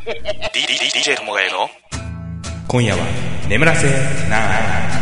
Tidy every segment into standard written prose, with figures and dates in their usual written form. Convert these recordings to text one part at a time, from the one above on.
DJ ともがえの今夜は眠らせない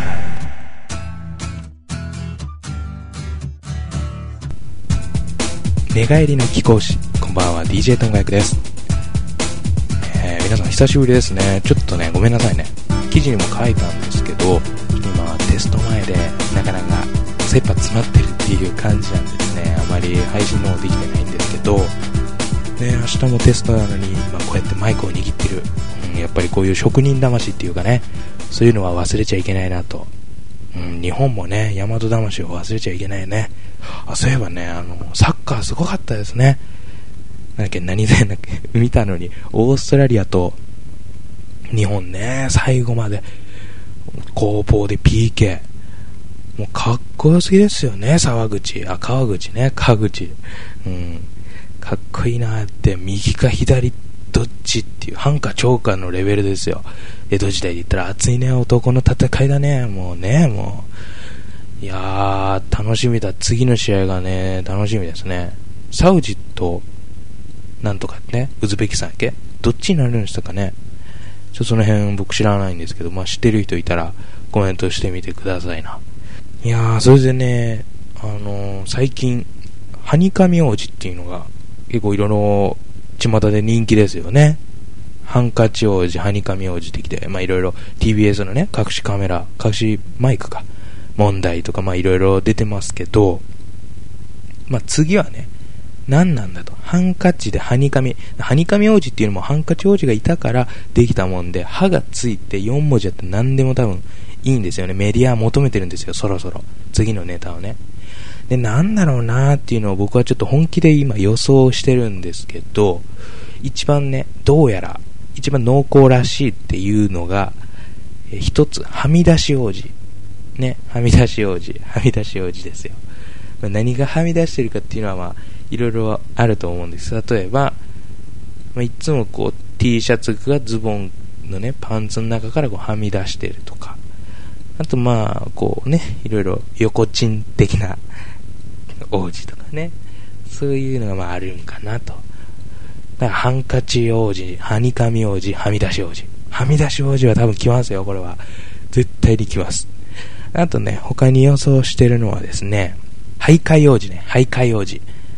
寝返りの貴公子。こんばんは DJ ともがえです。皆さん久しぶりですね。ちょっとねごめんなさいね。記事にも書いたんですけど、今テスト前でなかなか切羽詰まってるっていう感じなんですね。あまり配信の方できてないんですけどね、明日もテストなのに、こうやってマイクを握ってる、やっぱりこういう職人魂っていうかね、そういうのは忘れちゃいけないなと、日本もね大和魂を忘れちゃいけないね。そういえばね、サッカーすごかったですね。何で見たのにオーストラリアと日本ね、最後まで攻防で PK、 もうかっこよすぎですよね。川口ね、川口、かっこいいなって。右か左どっちっていう、半か長かのレベルですよ。江戸時代で言ったら熱いね、男の戦いだね。もういやー楽しみだ。次の試合がね楽しみですね。サウジとなんとかね、ウズベキスタンだっけ、どっちになるんでしたかね。その辺僕知らないんですけど、知ってる人いたらコメントしてみてくださいな。いやー、それでね、最近ハニカミ王子っていうのが結構いろいろ巷で人気ですよね。ハンカチ王子、ハニカミ王子ってきて、いろいろ TBS のね隠しカメラ、隠しマイクか問題とかいろいろ出てますけど、次はね何なんだと。ハンカチでハニカミ王子っていうのもハンカチ王子がいたからできたもんで、歯がついて4文字だって何でも多分いいんですよね。メディアは求めてるんですよ、そろそろ次のネタをね。で、なんだろうなーっていうのを僕はちょっと本気で今予想してるんですけど、一番ね、どうやら一番濃厚らしいっていうのが一つ、はみ出し王子ね。はみ出し王子ですよ。何がはみ出してるかっていうのはいろいろあると思うんです。例えば、いつもこう T シャツがズボンのねパンツの中からこうはみ出してるとか、あとこうね、いろいろ横チン的な王子とかね、そういうのがあるんかなと。だからハンカチ王子、ハニカミ王子、はみ出し王子は多分来ますよ。これは絶対に来ます。あとね、他に予想してるのはですね、徘徊王子ね。徘徊王子、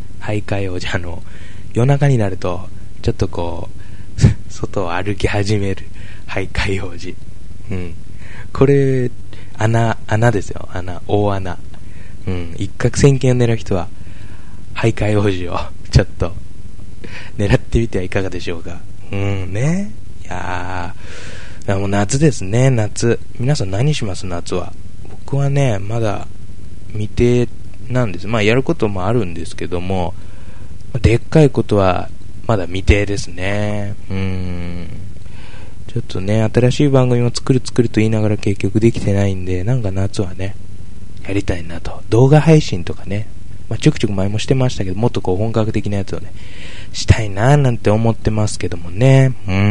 夜中になるとちょっとこう外を歩き始める徘徊王子。これ穴ですよ。大穴。一攫千金を狙う人は徘徊王子をちょっと狙ってみてはいかがでしょうか。ね。いやもう夏ですね。夏、皆さん何します？夏は。僕はねまだ未定なんです。やることもあるんですけども、でっかいことはまだ未定ですね。ちょっとね、新しい番組を作ると言いながら結局できてないんで、夏はねやりたいなと。動画配信とかね、ちょくちょく前もしてましたけど、もっとこう本格的なやつをねしたいななんて思ってますけどもね。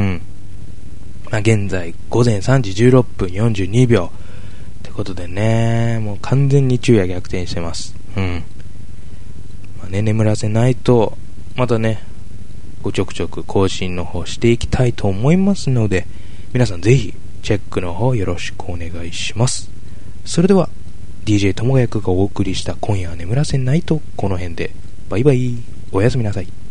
現在午前3時16分42秒ってことでね、もう完全に昼夜逆転してます。眠らせないとまたねちょくちょく更新の方していきたいと思いますので、皆さんぜひチェックの方よろしくお願いします。それでは DJ ともがやくがお送りした今夜は眠らせないとこの辺でバイバイ、おやすみなさい。